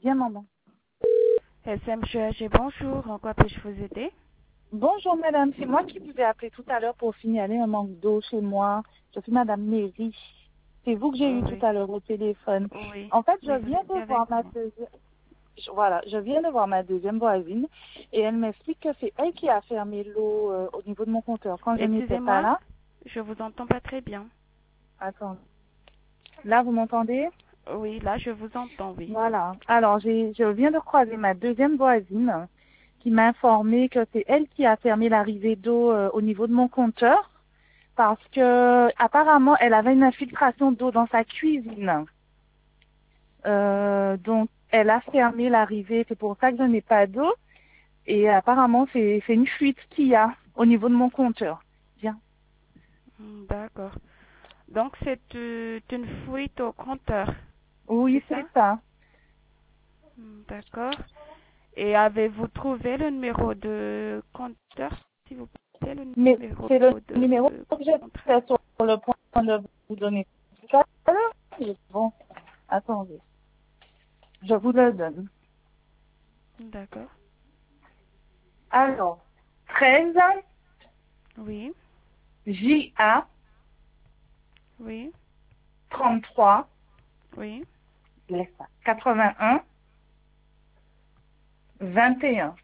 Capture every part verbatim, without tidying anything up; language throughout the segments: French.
Viens, maman. S M G H, bonjour. En quoi puis-je vous aider? Bonjour, madame. C'est moi qui vous ai appelé tout à l'heure pour signaler un manque d'eau chez moi. Je suis madame Méry. C'est vous que j'ai eu tout Oui. à l'heure au téléphone. Oui. En fait, je Oui, vous viens êtes de bien voir avec ma moi. deuxième... Voilà, je viens de voir ma deuxième voisine et elle m'explique que c'est elle qui a fermé l'eau euh, au niveau de mon compteur quand je n'étais pas Excusez-moi, là. je vous entends pas très bien. Attends. Là, vous m'entendez? Oui, là, je vous entends, oui. Voilà. Alors, j'ai, je viens de croiser ma deuxième voisine qui m'a informé que c'est elle qui a fermé l'arrivée d'eau euh, au niveau de mon compteur parce que apparemment elle avait une infiltration d'eau dans sa cuisine. Euh, donc, elle a fermé l'arrivée. C'est pour ça que je n'ai pas d'eau. Et apparemment, c'est, c'est une fuite qu'il y a au niveau de mon compteur. Viens. Hmm, D'accord. Donc, c'est euh, une fuite au compteur, Oui, c'est c'est ça? ça. Hmm, D'accord. Et avez-vous trouvé le numéro de compteur, s'il vous plaît, le Mais numéro c'est le de numéro euh, que contrat? j'étais sur le point de vous donner tout à l'heure. Mais bon, attendez. Je vous le donne. D'accord. Alors, treize Oui, J A oui, trente-trois oui. quatre-vingt-un vingt et un.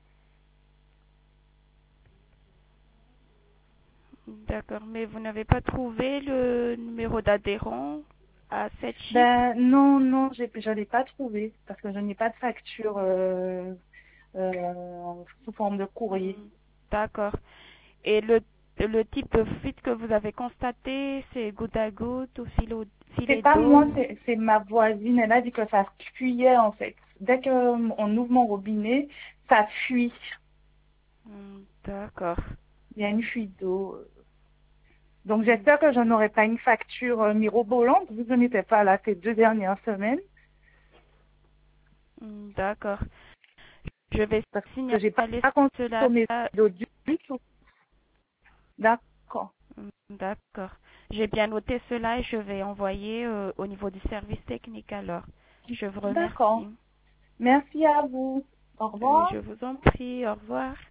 D'accord, mais vous n'avez pas trouvé le numéro d'adhérent à cette chiffre? Ben non, non, j'ai, je l'ai pas trouvé parce que je n'ai pas de facture euh, euh, sous forme de courrier. Hmm, D'accord. Et le, le type de fuite que vous avez constaté, c'est goutte à goutte ou filo- C'est filet pas moi, d'eau? c'est, c'est ma voisine. Elle a dit que ça fuyait en fait. Dès qu'on ouvre mon robinet, ça fuit. Hmm, D'accord. Il y a une fuite d'eau. Donc Hmm, j'espère que je n'aurai pas une facture euh, mirobolante vu que je n'étais pas là ces deux dernières semaines hmm, D'accord. Je vais parce que j'ai pas, signaler pas cela. consommé d'eau du tout. D'accord. Hmm, D'accord. J'ai bien noté cela et je vais envoyer euh, au niveau du service technique alors. Je vous D'accord. remercie. Merci à vous. Au Euh, revoir. Je vous en prie. Au revoir.